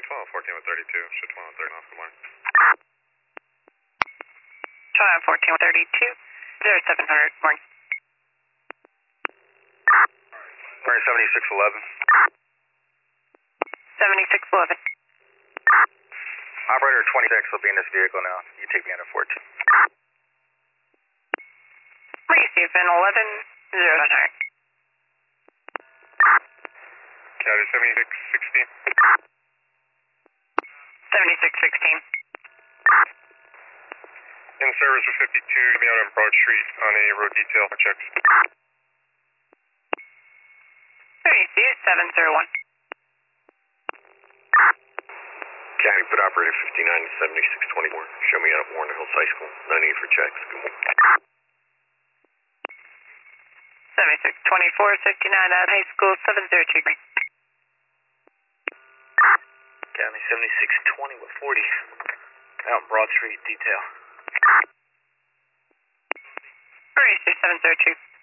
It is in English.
12, 14 with 32. Show 12 with 30 off the mark. 12, 14 with 32. 0700, morning. We're 7611. 7611. Operator 26 will be in this vehicle now. You take me out of 14. Receive in 1109. County 7616. 7616. In service with 52, me out on Broad Street on a road detail checks. Receive 701. County put operator 59 to 7624. Show me out at Warner Hills High School. No need for checks. Good morning. 7624, 59 at high school, 702. County 7620 with 40. Out on Broad Street detail. Receive 702.